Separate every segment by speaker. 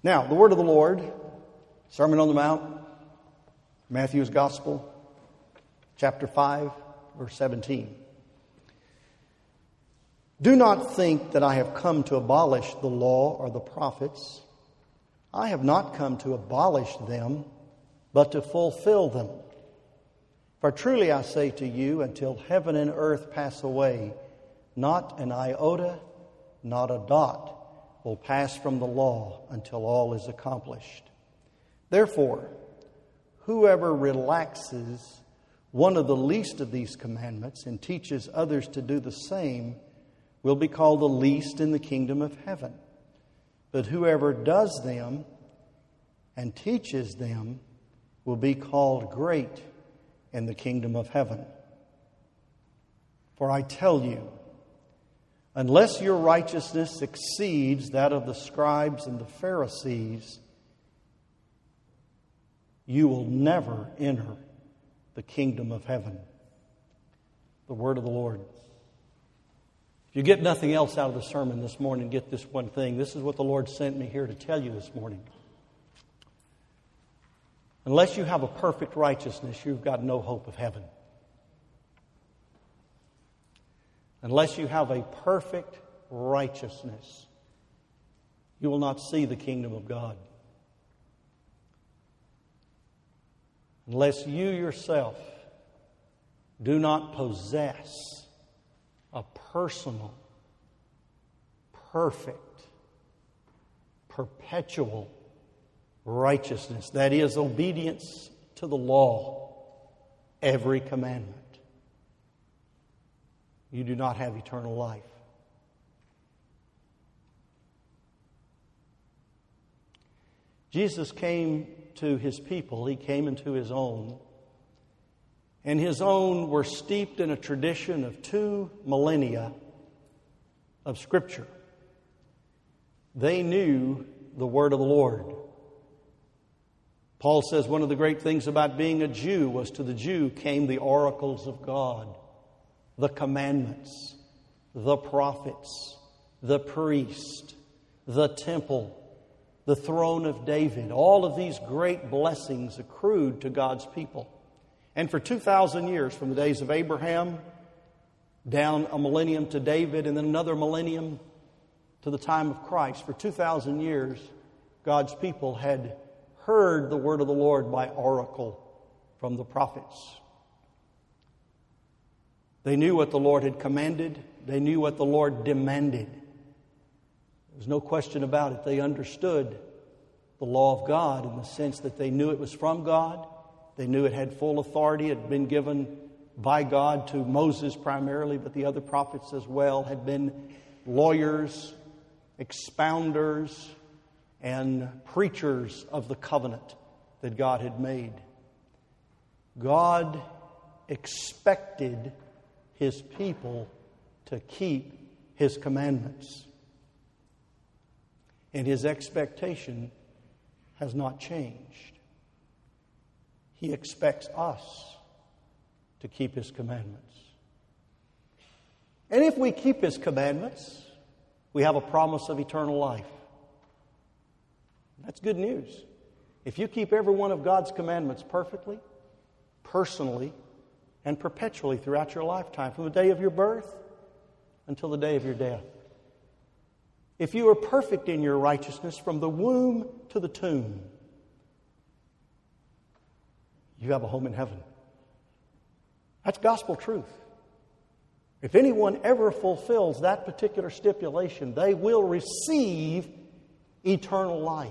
Speaker 1: Now, the word of the Lord, Sermon on the Mount, Matthew's Gospel, chapter 5, verse 17. Do not think that I have come to abolish the law or the prophets. I have not come to abolish them, but to fulfill them. For truly I say to you, until heaven and earth pass away, not an iota, not a dot will pass from the law until all is accomplished. Therefore, whoever relaxes one of the least of these commandments and teaches others to do the same will be called the least in the kingdom of heaven. But whoever does them and teaches them will be called great in the kingdom of heaven. For I tell you, unless your righteousness exceeds that of the scribes and the Pharisees, you will never enter the kingdom of heaven. The word of the Lord. If you get nothing else out of the sermon this morning, get this one thing. This is what the Lord sent me here to tell you this morning. Unless you have a perfect righteousness, you've got no hope of heaven. Unless you have a perfect righteousness, you will not see the kingdom of God. Unless you yourself do not possess a personal, perfect, perpetual righteousness, that is, obedience to the law, every commandment, you do not have eternal life. Jesus came to His people. He came into His own. And His own were steeped in a tradition of 2 millennia of Scripture. They knew the word of the Lord. Paul says one of the great things about being a Jew was to the Jew came the oracles of God, the commandments, the prophets, the priest, the temple, the throne of David. All of these great blessings accrued to God's people. And for 2,000 years, from the days of Abraham down a millennium to David and then another millennium to the time of Christ, for 2,000 years, God's people had heard the word of the Lord by oracle from the prophets. They knew what the Lord had commanded. They knew what the Lord demanded. There's no question about it. They understood the law of God in the sense that they knew it was from God. They knew it had full authority. It had been given by God to Moses primarily, but the other prophets as well had been lawyers, expounders, and preachers of the covenant that God had made. God expected His people to keep His commandments. And His expectation has not changed. He expects us to keep His commandments. And if we keep His commandments, we have a promise of eternal life. That's good news. If you keep every one of God's commandments perfectly, personally, and perpetually throughout your lifetime, from the day of your birth until the day of your death. If you are perfect in your righteousness from the womb to the tomb, you have a home in heaven. That's gospel truth. If anyone ever fulfills that particular stipulation, they will receive eternal life.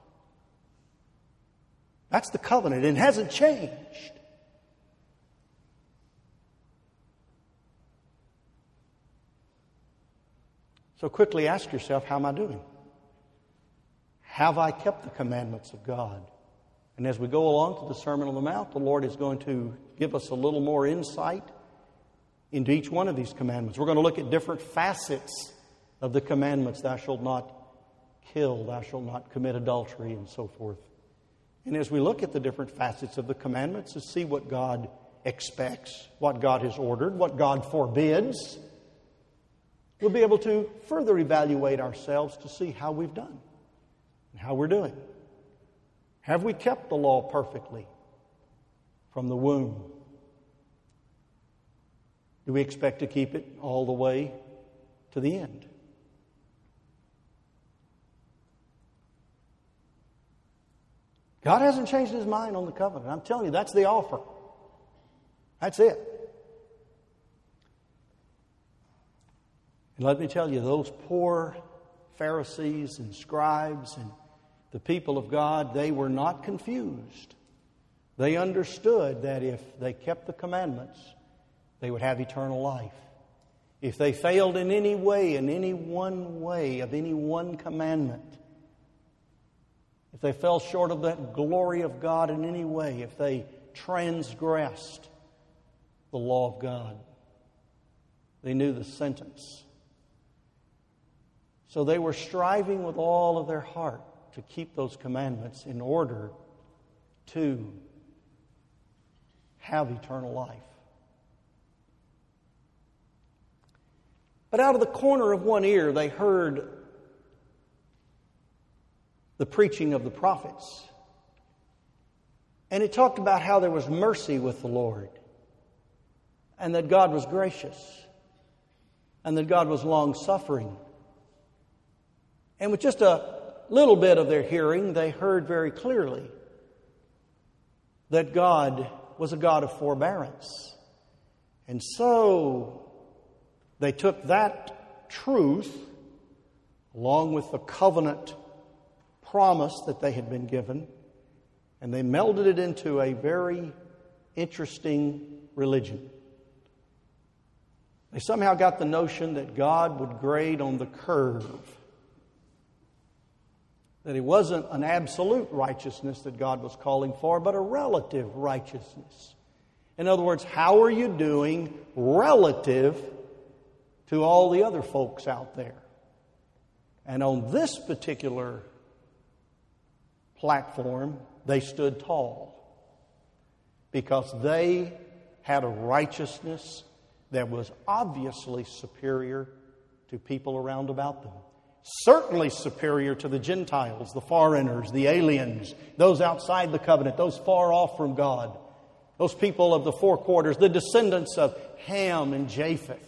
Speaker 1: That's the covenant. It hasn't changed. So quickly ask yourself, how am I doing? Have I kept the commandments of God? And as we go along to the Sermon on the Mount, the Lord is going to give us a little more insight into each one of these commandments. We're going to look at different facets of the commandments. Thou shalt not kill, thou shalt not commit adultery, and so forth. And as we look at the different facets of the commandments to see what God expects, what God has ordered, what God forbids, we'll be able to further evaluate ourselves to see how we've done. and how we're doing. Have we kept the law perfectly from the womb? Do we expect to keep it all the way to the end? God hasn't changed His mind on the covenant. I'm telling you, that's the offer. That's it. And let me tell you, those poor Pharisees and scribes and the people of God, they were not confused. They understood that if they kept the commandments, they would have eternal life. If they failed in any way, in any one way of any one commandment, if they fell short of that glory of God in any way, if they transgressed the law of God, they knew the sentence. So they were striving with all of their heart to keep those commandments in order to have eternal life. But out of the corner of one ear, they heard the preaching of the prophets. And it talked about how there was mercy with the Lord, and that God was gracious, and that God was long-suffering. And with just a little bit of their hearing, they heard very clearly that God was a God of forbearance. And so they took that truth, along with the covenant promise that they had been given, and they melded it into a very interesting religion. They somehow got the notion that God would grade on the curve, that it wasn't an absolute righteousness that God was calling for, but a relative righteousness. In other words, how are you doing relative to all the other folks out there? And on this particular platform, they stood tall because they had a righteousness that was obviously superior to people around about them. Certainly superior to the Gentiles, the foreigners, the aliens, those outside the covenant, those far off from God, those people of the four quarters, the descendants of Ham and Japheth.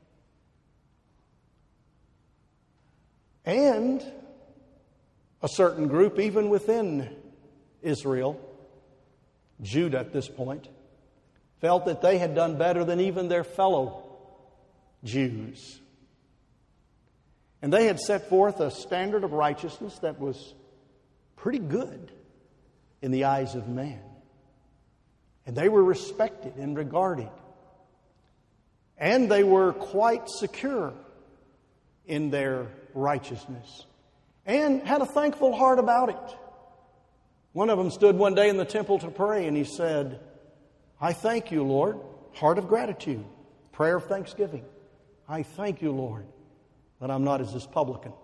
Speaker 1: And a certain group, even within Israel, Judah at this point, felt that they had done better than even their fellow Jews. And they had set forth a standard of righteousness that was pretty good in the eyes of man. And they were respected and regarded. And they were quite secure in their righteousness and had a thankful heart about it. One of them stood one day in the temple to pray, and he said, I thank you, Lord, heart of gratitude, prayer of thanksgiving. I thank you, Lord, that I'm not as this publican,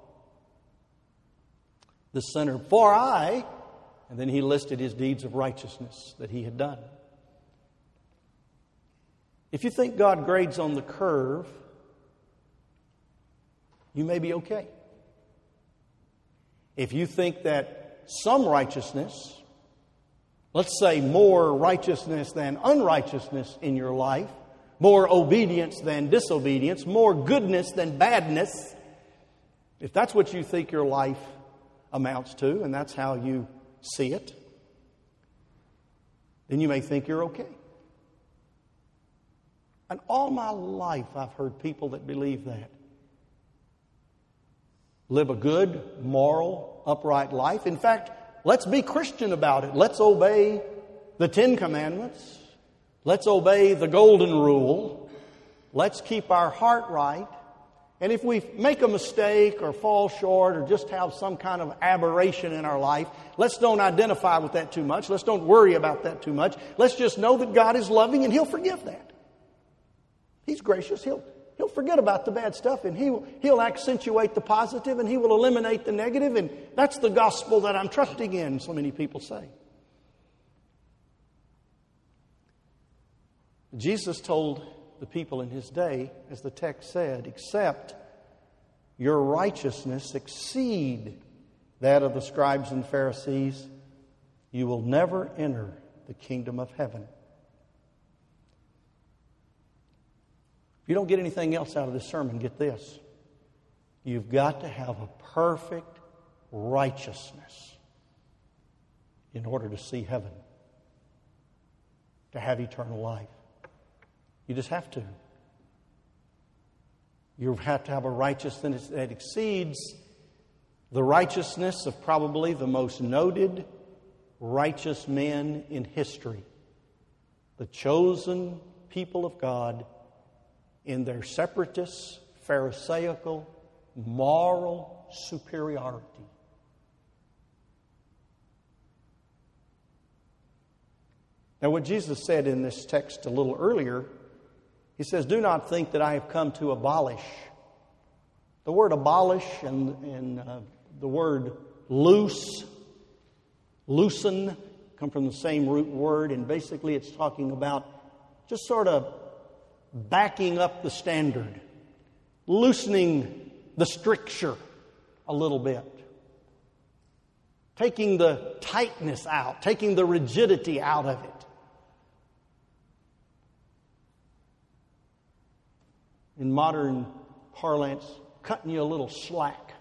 Speaker 1: this sinner. For I, and then he listed his deeds of righteousness that he had done. If you think God grades on the curve, you may be okay. If you think that some righteousness, let's say more righteousness than unrighteousness in your life, more obedience than disobedience, more goodness than badness, if that's what you think your life amounts to, and that's how you see it, then you may think you're okay. And all my life I've heard people that believe that live a good, moral, upright life. In fact, let's be Christian about it. Let's obey the Ten Commandments. Let's obey the Golden Rule. Let's keep our heart right. And if we make a mistake or fall short or just have some kind of aberration in our life, let's don't identify with that too much. Let's don't worry about that too much. Let's just know that God is loving and He'll forgive that. He's gracious. He'll forget about the bad stuff, and He'll accentuate the positive, and He will eliminate the negative, and that's the gospel that I'm trusting in, so many people say. Jesus told the people in His day, as the text said, except your righteousness exceed that of the scribes and Pharisees, you will never enter the kingdom of heaven. If you don't get anything else out of this sermon, get this. You've got to have a perfect righteousness in order to see heaven, to have eternal life. You just have to. You have to have a righteousness that exceeds the righteousness of probably the most noted righteous men in history. The chosen people of God in their separatist, pharisaical, moral superiority. Now, what Jesus said in this text a little earlier, He says, "Do not think that I have come to abolish." The word abolish and the word loose, loosen, come from the same root word, and basically it's talking about just sort of backing up the standard, loosening the stricture a little bit, taking the tightness out, taking the rigidity out of it. In modern parlance, cutting you a little slack.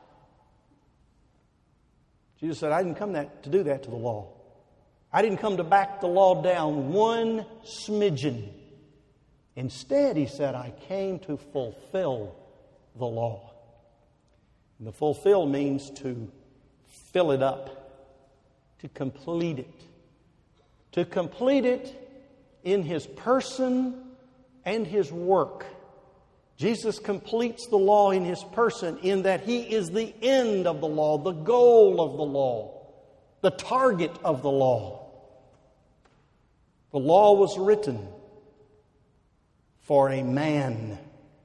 Speaker 1: Jesus said, I didn't come to do that to the law. I didn't come to back the law down one smidgen. Instead, He said, I came to fulfill the law. And to fulfill means to fill it up, to complete it. To complete it in His person and His work. Jesus completes the law in His person in that He is the end of the law, the goal of the law, the target of the law. The law was written for a man.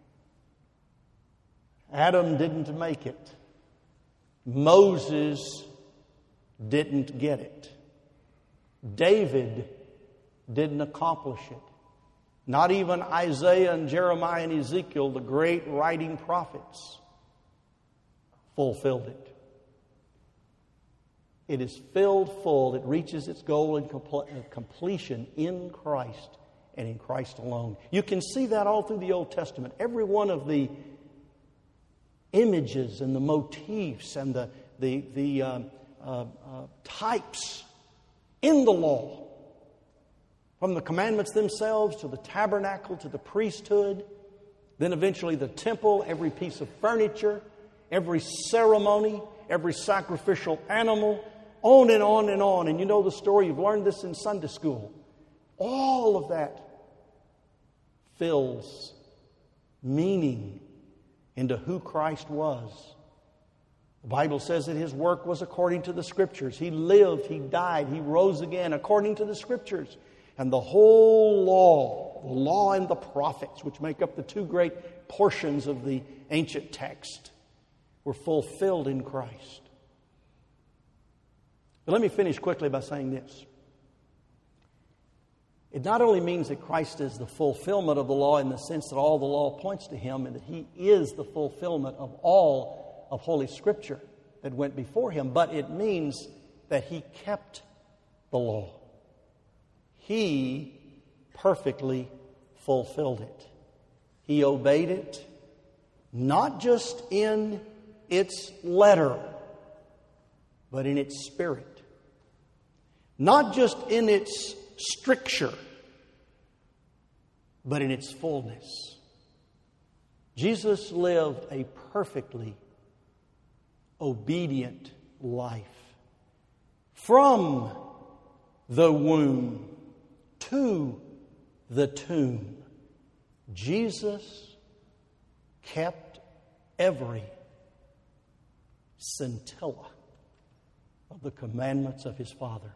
Speaker 1: Adam didn't make it. Moses didn't get it. David didn't accomplish it. Not even Isaiah and Jeremiah and Ezekiel, the great writing prophets, fulfilled it. It is filled full. It reaches its goal and completion in Christ and in Christ alone. You can see that all through the Old Testament. Every one of the images and the motifs and the types in the law, from the commandments themselves to the tabernacle to the priesthood, then eventually the temple, every piece of furniture, every ceremony, every sacrificial animal, on and on and on. And you know the story, you've learned this in Sunday school. All of that fills meaning into who Christ was. The Bible says that His work was according to the Scriptures. He lived, He died, He rose again according to the Scriptures. And the whole law, the law and the prophets, which make up the two great portions of the ancient text, were fulfilled in Christ. But let me finish quickly by saying this. It not only means that Christ is the fulfillment of the law in the sense that all the law points to Him and that He is the fulfillment of all of Holy Scripture that went before Him, but it means that He kept the law. He perfectly fulfilled it. He obeyed it, not just in its letter, but in its spirit. Not just in its stricture, but in its fullness. Jesus lived a perfectly obedient life. From the womb to the tomb, Jesus kept every scintilla of the commandments of His Father.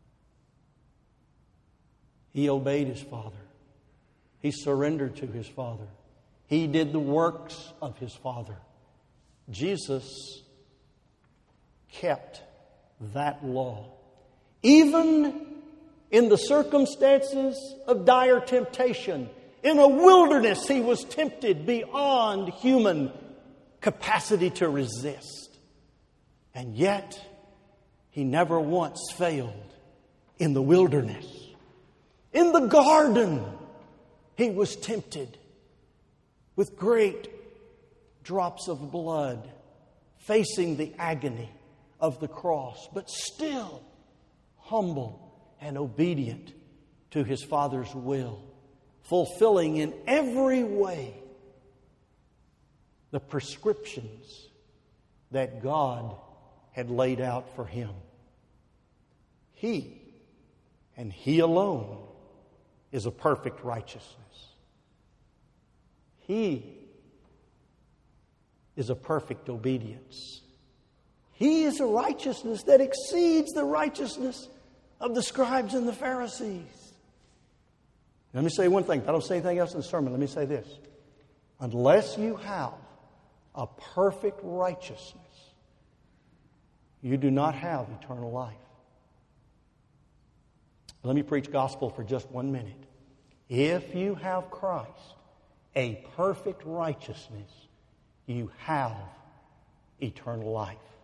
Speaker 1: He obeyed His Father. He surrendered to His Father. He did the works of His Father. Jesus kept that law. Even in the circumstances of dire temptation, in a wilderness, He was tempted beyond human capacity to resist. And yet, He never once failed in the wilderness. In the garden, He was tempted with great drops of blood, facing the agony of the cross, but still humble and obedient to His Father's will, fulfilling in every way the prescriptions that God had laid out for Him. He, and He alone, is a perfect righteousness. He is a perfect obedience. He is a righteousness that exceeds the righteousness of the scribes and the Pharisees. Let me say one thing. I don't say anything else in the sermon. Let me say this. Unless you have a perfect righteousness, you do not have eternal life. Let me preach gospel for just 1 minute. If you have Christ, a perfect righteousness, you have eternal life.